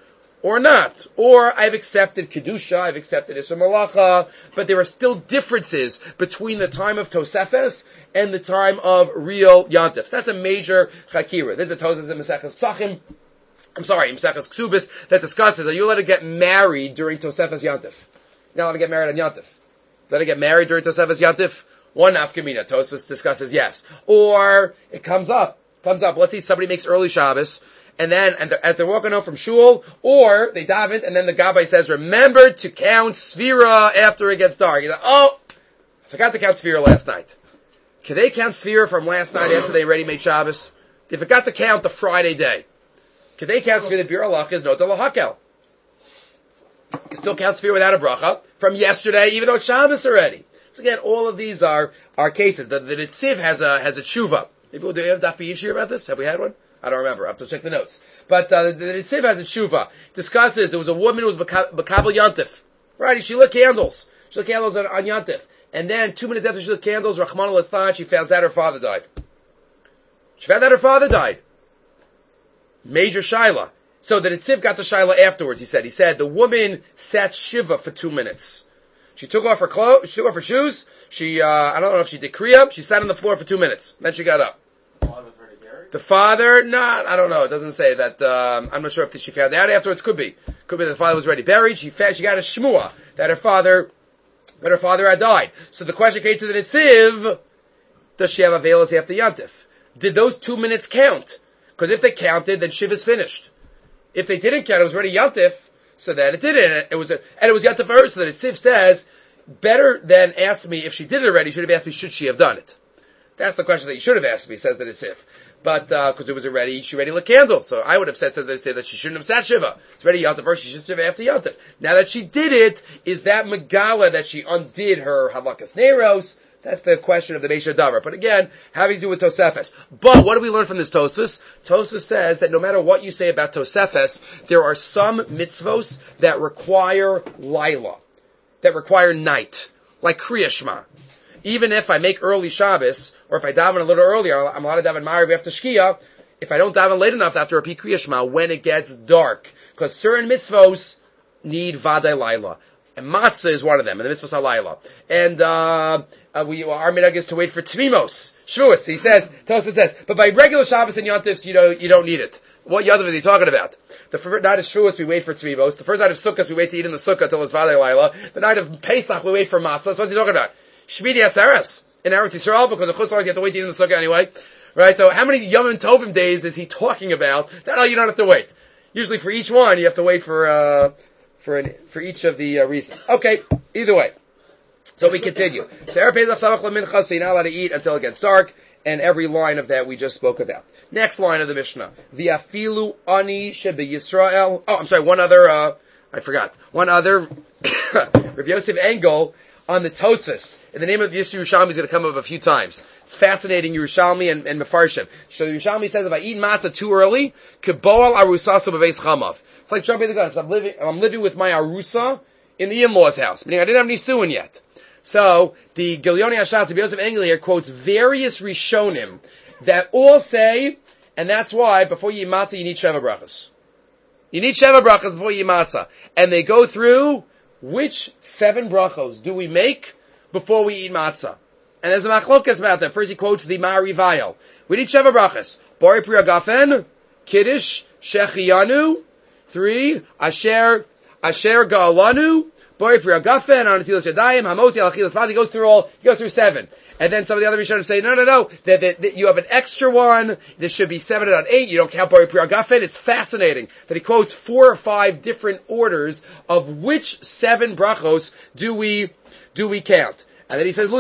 Or not? Or I've accepted Kedusha, I've accepted Isser Malacha, but there are still differences between the time of Tosefes and the time of real Yantif. So that's a major Chakira. There's a Tosfos in Maseches Pesachim, Maseches Ksubis, that discusses, are you allowed to get married during Tosefes Yantif? You're not allowed to get married on Yantif. Allowed to get married during Tosefes Yantif? One nafkamina, Tosfos discusses yes. Or it comes up. Let's see, somebody makes early Shabbos, and as they're walking home from shul, or they daven, and then the Gabbai says, remember to count Sfira after it gets dark. He's like, I forgot to count Sfira last night. Can they count Sfira from last night after they already made Shabbos? They forgot to count the Friday day. Can they count Sfira? The Bir Halach is not a lahakel. You can still count Sfira without a bracha from yesterday, even though it's Shabbos already. So again, all of these are cases. The Netziv has a tshuva. Maybe do you have Daf Yishir about this? Have we had one? I don't remember. I have to check the notes. But the Netziv has a tshuva. Discusses there was a woman who was Bakabel Yantif. Right? She lit candles. She lit candles on Yantif. And then 2 minutes after she lit candles, Rahman al-Istan, she found out her father died. Major Shaila. So the Netziv got the Shaila afterwards, he said. He said the woman sat Shiva for 2 minutes. She took off her clothes, she took off her shoes, I don't know if she did Kriya, she sat on the floor for 2 minutes. Then she got up. The father, I don't know, it doesn't say that, I'm not sure if she found out afterwards, could be that the father was already buried, she got a shmua, that her father had died. So the question came to the Netziv, does she have availance after Yantif? Did those 2 minutes count? Because if they counted, then Shiv is finished. If they didn't count, it was already Yantif, so that it didn't. It was Yantif for her, so that Netziv says, better than ask me if she did it already, you should have asked me, should she have done it? That's the question that you should have asked me, says the Netziv. but because it was she already lit candles. So I would have said that she shouldn't have sat Shiva. It's already Yontif first, she should Shiva after Yontif. Now that she did it, is that Megala that she undid her Halakas Neros? That's the question of the Beisha Davar. But again, having to do with Tosefes. But what do we learn from this Tosfos? Tosfos says that no matter what you say about Tosefes, there are some mitzvos that require Laila, that require night, like Kriya Shema. Even if I make early Shabbos, or if I daven a little earlier, I'm allowed to daven Ma'ariv after Shkia. If I don't daven late enough, I have to repeat Kriya Shema when it gets dark. Because certain mitzvos need Vadai Laila. And Matzah is one of them, and the mitzvahs are Laila. And our minhag is to wait for Tvimos, Shavuos. He says, Tosfos says, but by regular Shabbos and Yontifs, you don't need it. What Yontif is he talking about? The first night of Shavuos, we wait for Tvimos. The first night of Sukkot, we wait to eat in the Sukkah until it's Vadai Laila. The night of Pesach, we wait for Matzah. So what's he talking about? Shmini Atzeres in Eretz Yisrael, because of Chutz La'aretz you have to wait to eat in the Sukkah anyway. Right? So how many Yom Tovim days is he talking about? That you don't have to wait. Usually for each one, you have to wait for each of the reasons. Okay, either way. So we continue. So you're not allowed to eat until it gets dark, and every line of that we just spoke about. Next line of the Mishnah. The afilu ani shebe Yisrael. Oh, I'm sorry, one other, One other, Rav Yosef Engel on the Tosfos. In the name of Yisrael Yerushalmi is going to come up a few times. It's fascinating, Yerushalmi and Mefarshim. So Yerushalmi says if I eat matzah too early, keboal arusaso beveis chamav. It's like jumping the gun. So I'm living with my arusa in the in-laws' house, meaning I didn't have any suin yet. So the Gilyoni Hashas of Yosef Engel here quotes various Rishonim that all say, and that's why before you eat matzah you need Sheva Brachas. You need Sheva Brachas before you eat matzah. And they go through which 7 brachos do we make before we eat matzah. And there's a machlokas about that. First he quotes the Ma'arivayel. We need Sheva Brachas. Bori Pri Agafen, Kiddush, Shechiyanu, 3, Asher Ga'alanu, Bori Pri Agafen, Anatilas Yadayim, Hamosi Al-Achilas Fad. He goes through 7. And then some of the other Rishonim say, no, that you have an extra one. There should be 7 and not 8. You don't count Bori Pri Agafen. It's fascinating that he quotes 4 or 5 different orders of which 7 brachos do we count. And then he says,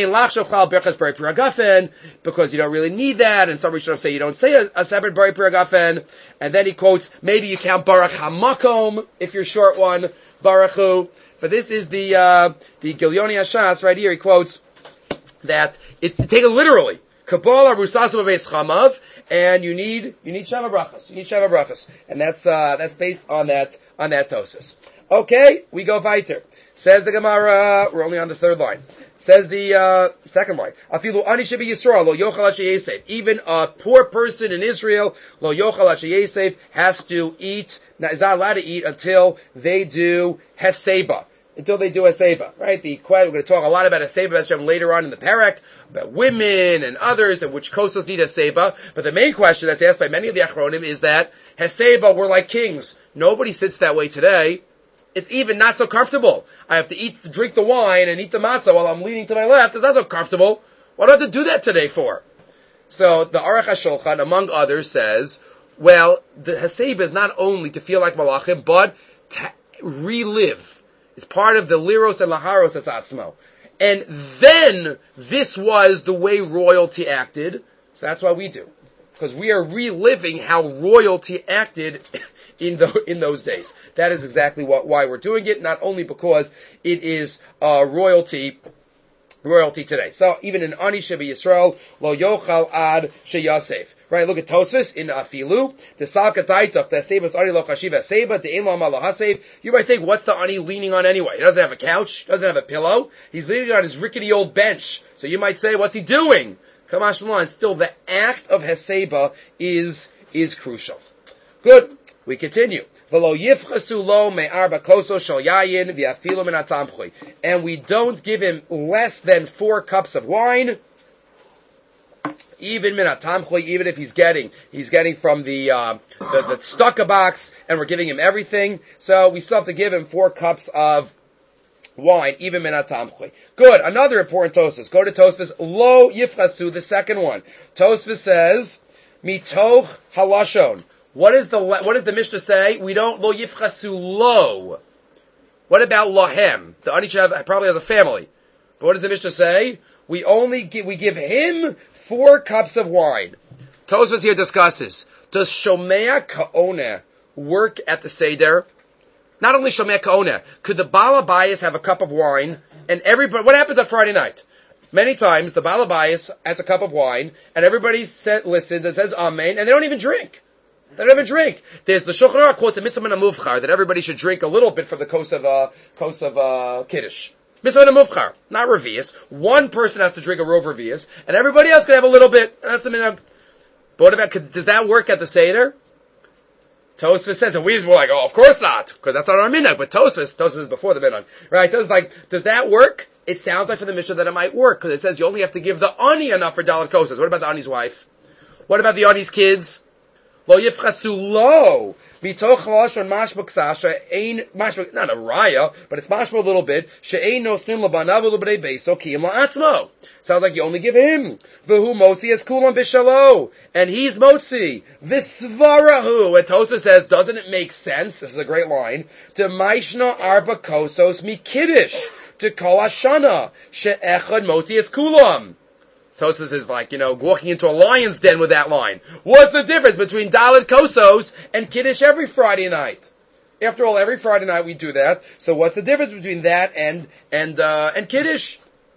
because you don't really need that, and some Rishonim say you don't say a separate Bari Pri Agafen. And then he quotes, maybe you count Baruch HaMakom, if you're short one, Baruch Hu. But this is the Gilyoni Hashas, right here, he quotes that take it literally. Kabbalah Rusasu Beis Chamav, and you need Sheva Brachas. You need Sheva Brachas. And that's based on that Tosfos. Okay, we go weiter. Says the Gemara, we're only on the 3rd line. Says the second line, Afilu ani shebe Yisrael lo yochal at sheyesef. Even a poor person in Israel lo yochal at sheyesef has to eat, is not allowed to eat until they do heseba. Until they do heseba, right? We're going to talk a lot about heseba later on in the parak, about women and others, and which kossos need heseba. But the main question that's asked by many of the achronim is that heseba were like kings. Nobody sits that way today. It's even not so comfortable. I have to drink the wine and eat the matzah while I'm leaning to my left. It's not so comfortable. What do I have to do that today for? So the Aruch HaShulchan, among others, says, well, the heseba is not only to feel like malachim, but to relive. It's part of the liros and laharos atzatzmo. And then this was the way royalty acted. So that's what we do. Because we are reliving how royalty acted in those days. That is exactly why we're doing it, not only because it is royalty today. So even in Ani Sheba Yisrael, lo yochal ad sheyasef. Right, look at Tosfos in Afilu. The Salkataitach, the Sebas Ani lo chashiva seba, the Ein lo malahasev. You might think, what's the Ani leaning on anyway? He doesn't have a couch, doesn't have a pillow. He's leaning on his rickety old bench. So you might say, what's he doing? Kamash Malon, still the act of heseba is crucial. Good. We continue. And we don't give him less than 4 cups of wine, even even if he's getting from the stucca box, and we're giving him everything. So we still have to give him 4 cups of wine, even minat tamchui. Good. Another important Tosfos. Go to Tosfos. Lo yifchasu, the second one. Tosfos says, mitoch halashon. What does the Mishnah say? We don't lo yifchasu lo. What about lohem? The Anisha probably has a family. But what does the Mishnah say? We give him 4 cups of wine. Tosfos here discusses, does Shomea Ka'oneh work at the Seder? Not only Shomea Ka'oneh, could the Baal HaBayis have a cup of wine, and everybody, what happens on Friday night? Many times, the Baal HaBayis has a cup of wine, and everybody listens and says Amen, and they don't even drink. They don't even drink. There's the Shulchan Aruch quotes a mitzvah and a muvchar that everybody should drink a little bit for the kos of Kiddush. Mitzvah and a muvchar, not revius. One person has to drink a rov revius, and everybody else can have a little bit. That's the minhag. But what about, does that work at the Seder? Tosfos says, and we're like, oh, of course not, because that's not our minhag. But Tosfos is before the minhag, right? Tosfos like, does that work? It sounds like for the Mishnah that it might work, because it says you only have to give the ani enough for dalat kosas. What about the ani's wife? What about the ani's kids? Lo yifchasu lo bitoch lashon mashma ksasha ein mashma, not a raya, but it's mashma a little bit. She'ein nosnin labanav u'lebnei beiso kiyim la'atzmo. Sounds like you only give him. V'hu motzi es kulam b'shalo, and he's motzi. V'svarahu. And Tosfos says, doesn't it make sense? This is a great line. To maishna arba kosos mi kiddush to kol hashana she'echad motzi es kulam. Tosfos is like, walking into a lion's den with that line. What's the difference between Dalet Kosos and Kiddush every Friday night? After all, every Friday night we do that. So what's the difference between that and Kiddush?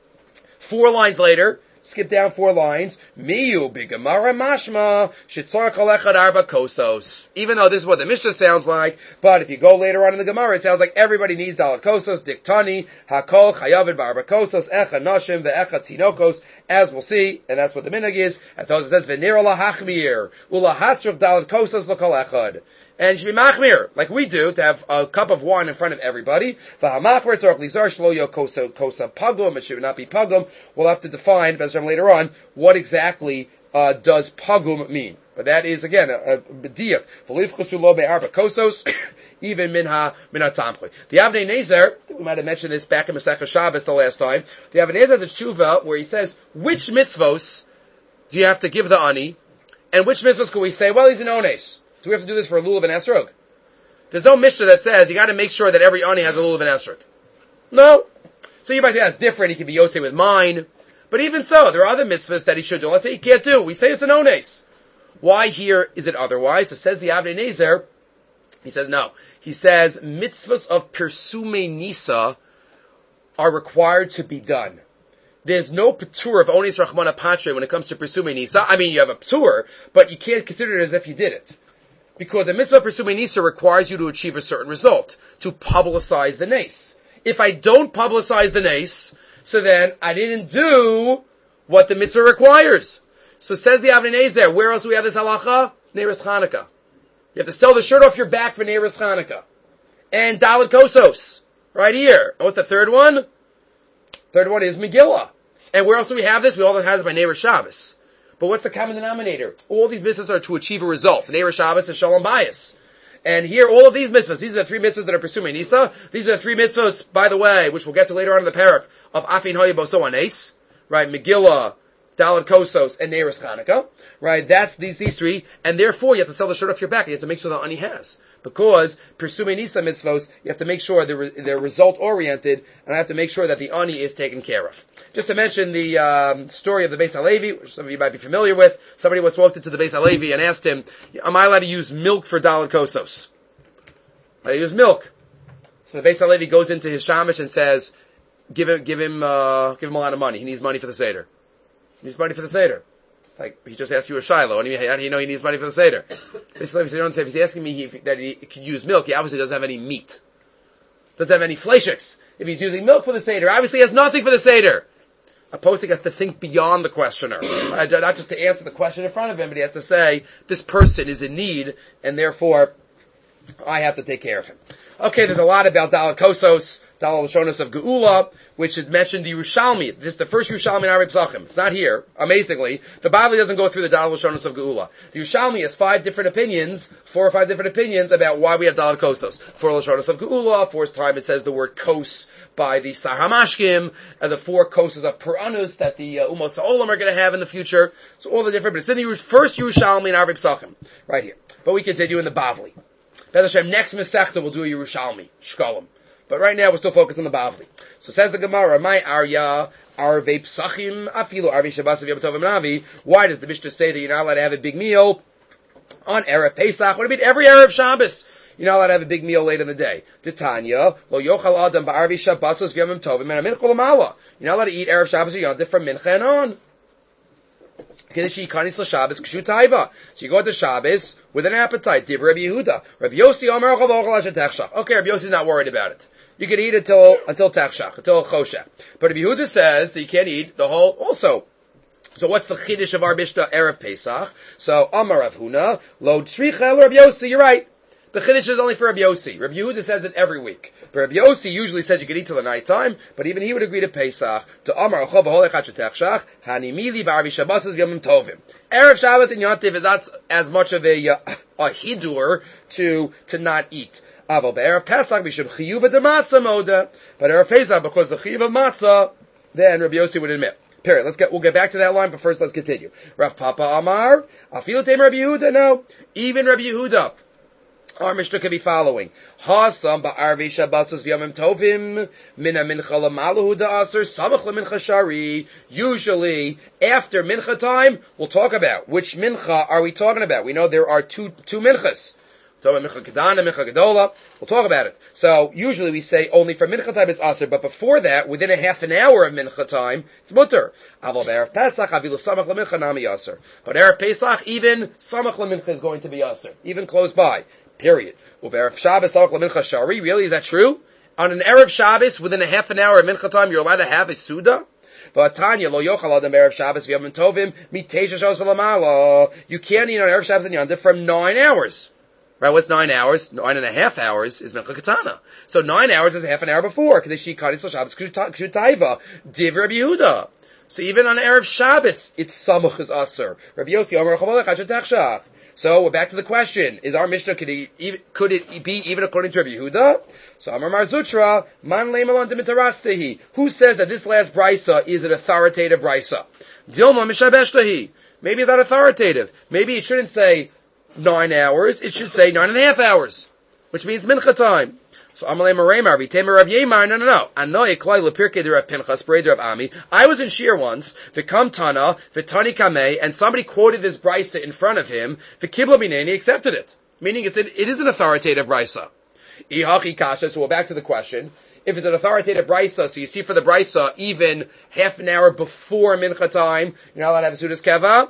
4 lines later, skip down 4 lines. Miyu bigamara mashma shitzar kol echad arba kosos. Even though this is what the Mishnah sounds like, but if you go later on in the Gemara, it sounds like everybody needs dalat kosos. Diktani hakol chayavid barba kosos echa nashim ve'echa tinokos. As we'll see, and that's what the minhag is. And Tosfos says v'nira lahachmir ulahatzruf dalat kosos l'kol echad. And you should be machmir, like we do, to have a cup of wine in front of everybody. V'hamachmir tzorach lizar shlo yo kosa pagum. It should not be pagum. We'll have to define, later on, what exactly does pagum mean. But that is, again, a diak. V'lifchasu lo be'arba kosos, even minha tamchui. The Avnei Nezer, we might have mentioned this back in Masechah Shabbos the last time, the Avnei Nezer has a tshuva where he says, which mitzvos do you have to give the ani, and which mitzvos can we say, well, he's an ones. Do we have to do this for a lulav and esrog? There's no Mishnah that says you got to make sure that every ani has a lulav and esrog. No. So you might say that's different. He can be yotzei with mine. But even so, there are other mitzvahs that he should do. Let's say he can't do. We say it's an ones. Why here is it otherwise? So says the Avnei Nezer. He says no. He says mitzvahs of Pirsume Nisa are required to be done. There's no patur of ones rachmana patre when it comes to Pirsume Nisa. I mean, you have a patur, but you can't consider it as if you did it. Because a mitzvah Pirsume Nisa requires you to achieve a certain result, to publicize the nace. If I don't publicize the nace, so then I didn't do what the mitzvah requires. So says the Avnei Nezer, where else do we have this halacha? Neiros Chanukah. You have to sell the shirt off your back for Neiros Chanukah. And Dalet Kosos, right here. And what's the third one? Third one is Megillah. And where else do we have this? We all have this by Neiros Shabbos. But what's the common denominator? All these mitzvahs are to achieve a result. Neiros Shabbos is Shalom Bayis. And here, all of these mitzvahs, these are the 3 mitzvahs that are Pirsume Nisa. These are the 3 mitzvahs, by the way, which we'll get to later on in the parak, of Afin Hoya Boso Anes, right? Megillah, Dalet Kosos, and Neiros Chanukah, right? That's these 3, and therefore you have to sell the shirt off your back, and you have to make sure the ani has. Because Pirsume Nisa mitzvahs, you have to make sure they're result-oriented, and I have to make sure that the ani is taken care of. Just to mention the story of the Beis HaLevi, which some of you might be familiar with. Somebody once walked into the Beis HaLevi and asked him, am I allowed to use milk for Dalet Kosos? I use milk. So the Beis HaLevi goes into his shamish and says, give him a lot of money. He needs money for the Seder. He needs money for the Seder. Like, he just asked you a shiloh. How do you know he needs money for the Seder? Beis HaLevi said, if he's asking me that he could use milk, he obviously doesn't have any meat. Doesn't have any fleishiks. If he's using milk for the Seder, obviously he has nothing for the Seder. A posting has to think beyond the questioner. Not just to answer the question in front of him, but he has to say, this person is in need, and therefore, I have to take care of him. Okay, there's a lot about Dalet Kosos, Dalet Lashonos of Geula, which is mentioned in the Yerushalmi. This is the first Yerushalmi in Arei Pesachim. It's not here, amazingly. The Bible doesn't go through the Dalet Lashonos of Geula. The Yerushalmi has 4 or 5 different opinions about why we have Dalet Kosos. 4 Lashonos of Geula, 4th time it says the word kos by the Sar HaMashkim, and the 4 koses of Puranus that the Umos HaOlam are going to have in the future. So all the different, but it's in the first Yerushalmi in Arei Pesachim, right here. But we continue in the Bavli. Bez Hashem, next Masechta we'll do a Yerushalmi, Shkolim. But right now we're still focused on the Bavli. So says the Gemara, my Arya, Arvei Psachim, Afilu Arvei Shabbasav Yom Tov Navi. Why does the Mishnah say that you're not allowed to have a big meal on Erev Pesach? What do you mean every Erev Shabbos? You're not allowed to have a big meal late in the day. Titania, Lo Yochal Adam Ba'arvei Shabbasav Yom Tovim and Mincha L'Mala. You're not allowed to eat Erev Shabbos or Yom Tov from Mincha and on. So you go to Shabbos with an appetite. Div Rabbi Yehuda. Rabbi Yossi Omer okay, Rabbi Yossi's not worried about it. You can eat until Techshach, until Choshech. But Rabbi Yehuda says that you can't eat the whole also. So what's the chiddush of our Mishnah Erev Pesach? So Amar Rav Huna, Lo Tzricha Rabbi Yossi, you're right. The chiddush is only for Rabbi Yossi. Rabbi Yehuda says it every week. But Rabbi Yossi usually says you can eat till the night time, but even he would agree to Pesach, to Amar Achov Holech HaShetechshach, Hanimili Ba'arvi Shabbos Yom Tovim. Erev Shabbos and Yom Tov is not as much of a hidur to not eat. Aval Erev Pesach, Mishum Chiyuva de Matzah Moda. But Erev Pesach, because the Chiyuv of Matzah, then Rabbi Yossi would admit. Period. We'll get back to that line, but first let's continue. Rav Papa Amar, Afilu Teim Rabbi Yehuda, no. Even Rabbi Yehuda. Our Mishnah could be following. Hasam ba'arvei Shabbasos v'yomim tovim mina mincha l'malahu da'aser samach l'mincha shari. Usually, after mincha time, we'll talk about which mincha are we talking about. We know there are two minchas. Mincha Kedana, Mincha Gedola. We'll talk about it. So, usually we say only for mincha time it's aser, but before that, within a half an hour of mincha time, it's mutter. Aval b'erev Pesach, avilu samach l'mincha nami aser. But erev Pesach, even samach l'mincha is going to be aser, even close by. Period. Erev Shabbos samach l'mincha shari. Really, is that true? On an erev Shabbos, within a half an hour of mincha time, you're allowed to have a suda. V'atanya lo yochal adam erev Shabbos v'yom tovim mitesha shos v'lamala. You can't eat on erev Shabbos and Yom Tov from 9 hours. Right, what's 9 hours? 9.5 hours is Mincha Katana. So 9 hours is a half an hour before. Kadeshi Kadis Shabbos Kshu Taiva. Div Rabbi Yehuda. So even on Erev Shabbos, it's Samuch is Aser. Rabbi Yossi Omer Chavalech Hachet Techshach. So we're back to the question: is our Mishnah could it be even according to Rabbi Yehuda? So Amar Mar Zutra Man Leimalon Demitaraftehi. Who says that this last brisa is an authoritative brisa? Dilma Mishabeshtahi. Maybe it's not authoritative. Maybe it shouldn't say 9 hours. It should say 9.5 hours, which means mincha time. So Amalei Mareimar V'Temer Rav Yemar. No. Anoi Klai Lepirkei de Rav Pinchas Brei de Rav Ami. I was in Shir once. V'Kam Tana V'Tani Kamei, and somebody quoted this brisa in front of him. V'Kibla Binei, he accepted it, meaning it is an authoritative brisa. Ihachi Kasha. So we're back to the question. If it's an authoritative brisa, so you see for the brisa, even half an hour before mincha time, you're not allowed to have a sudas keva.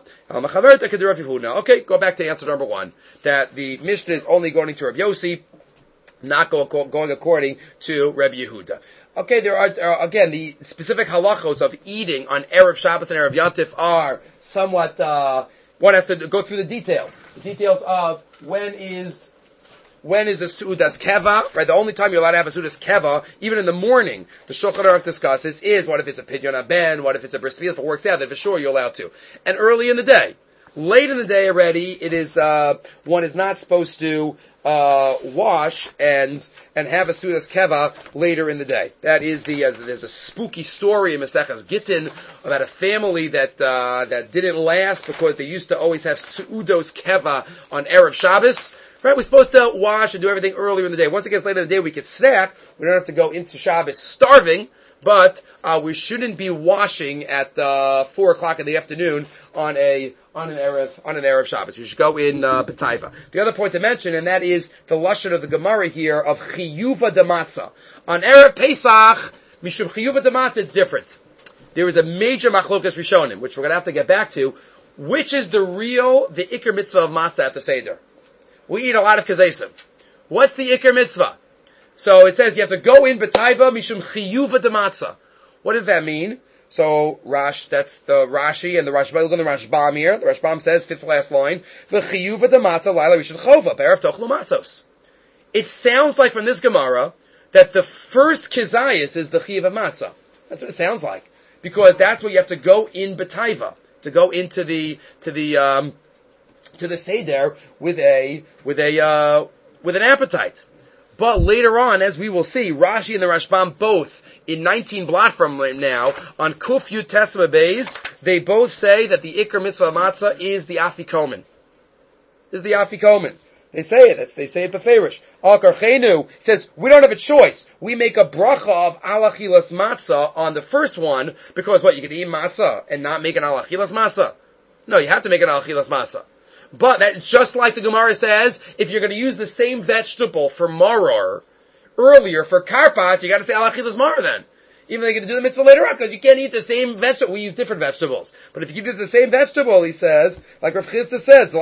Okay, go back to answer number 1. That the Mishnah is only going to Rabbi Yossi, not going according to Rabbi Yehuda. Okay, there are again, the specific halachos of eating on Erev Shabbos and Erev Yom Tov are somewhat, one has to go through the details. The details of when is a Sudas Keva, right? The only time you're allowed to have a Sudas Keva, even in the morning, the Shulchan Aruch discusses, is what if it's a Pidyon Haben, what if it's a Bris Milah, if it works out, then for sure you're allowed to. And early in the day. Late in the day already, it is, one is not supposed to, wash and have a Sudas Keva later in the day. That is there's a spooky story in Maseches Gittin about a family that didn't last because they used to always have Sudos Keva on Erev Shabbos. Right, we're supposed to wash and do everything earlier in the day. Once it gets later in the day, we can snack. We don't have to go into Shabbos starving, but we shouldn't be washing at 4 o'clock in the afternoon on an Erev Shabbos. We should go in B'taiva. The other point to mention, and that is the lashon of the Gemara here of Chiyuva de Matzah. On Erev Pesach, Mishum Chiyuva de Matzah, it's different. There is a major machlokas rishonim, which we're going to have to get back to. Which is the Iker mitzvah of Matzah at the Seder? We eat a lot of kazesim. What's the Iker mitzvah? So it says you have to go in B'taiva Mishum Chiyuva de Matzah. What does that mean? So that's the Rashi and the Rashba. Look at the Rashbam here. The Rashbam says, 5th last line, V'chiyuva de Matzah Laila Rishon Chova B'erev Tochlu Matzos. It sounds like from this Gemara that the first kizayis is the Chiyuv of Matzah. That's what it sounds like, because that's where you have to go in B'taiva, to go into the Seder with an appetite. But later on, as we will see, Rashi and the Rashbam both, in 19 blot from now, on Kuf Yud Tesva Beis, they both say that the Iker Mitzvah Matzah is the Afikomen. Is the Afikomen. They say it. They say it beferish. Al karchenu says we don't have a choice. We make a bracha of alachilas matzah on the first one because what, you could eat matzah and not make an alachilas matzah? No, you have to make an alachilas matzah. But that's just like the Gemara says, if you're going to use the same vegetable for maror earlier for karpas, you got to say alachilas maror then. Even though you're going to do the mitzvah later on, because you can't eat the same vegetable. We use different vegetables. But if you use the same vegetable, he says, like Rav Chisda says,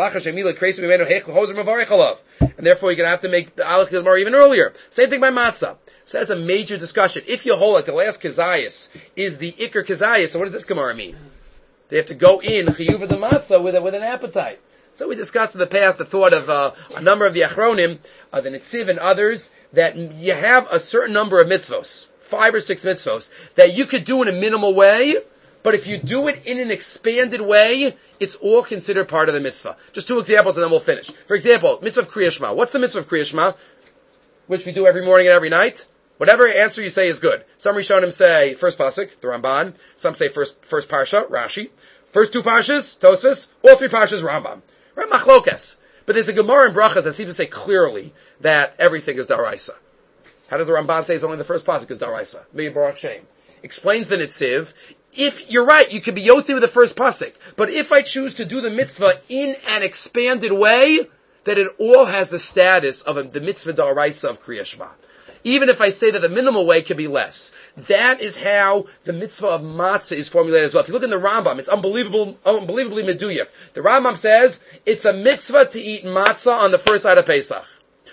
and therefore you're going to have to make the alach mar even earlier. Same thing by matzah. So that's a major discussion. If you hold like the last kazayas is the ikar kazayas, so what does this Gemara mean? They have to go in chiyuv the matzah with an appetite. So we discussed in the past the thought of a number of the achronim, the Netziv and others, that you have a certain number of mitzvos. 5 or 6 mitzvos that you could do in a minimal way, but if you do it in an expanded way, it's all considered part of the mitzvah. Just 2 examples and then we'll finish. For example, mitzvah of Kriya Shema. What's the mitzvah of Kriya Shema? Which we do every morning and every night. Whatever answer you say is good. Some Rishonim say first pasuk, the Ramban. Some say first parsha, Rashi. First 2 parshas, Tosfos. All 3 parshas, Rambam. Right? Machlokes. But there's a Gemara in Brachas that seems to say clearly that everything is daraisa. How does the Ramban say it's only the first pasuk is daraisa? Maybe Baruch Shem. Explains the Netziv. If you're right, you could be Yotzi with the first pasuk. But if I choose to do the mitzvah in an expanded way, that it all has the status of the mitzvah daraisa of Kriya Shema. Even if I say that the minimal way can be less. That is how the mitzvah of matzah is formulated as well. If you look in the Rambam, it's unbelievably meduyak. The Rambam says, it's a mitzvah to eat matzah on the first night of Pesach.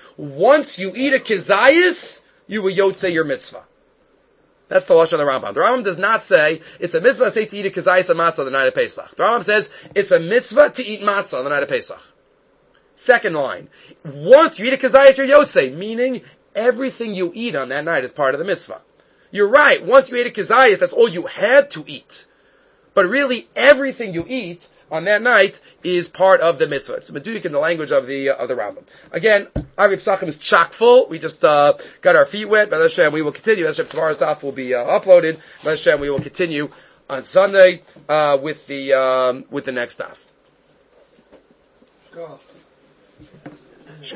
Once you eat a kizayis, you will yotzei your mitzvah. That's the lashon of the Rambam. The Rambam does not say it's a mitzvah to eat a kizayis and matzah on the night of Pesach. The Rambam says it's a mitzvah to eat matzah on the night of Pesach. Second line, once you eat a kizayis, you're yotzei, meaning everything you eat on that night is part of the mitzvah. You're right. Once you ate a kizayis, that's all you had to eat. But really, everything you eat on that night is part of the mitzvah. It's meduyik in the language of the Rambam. Again, Ari Psachim is chock full. We just got our feet wet. B'ez Hashem, we will continue. B'ez Hashem, tomorrow's daf will be uploaded. B'ez Hashem, we will continue on Sunday with the next daf.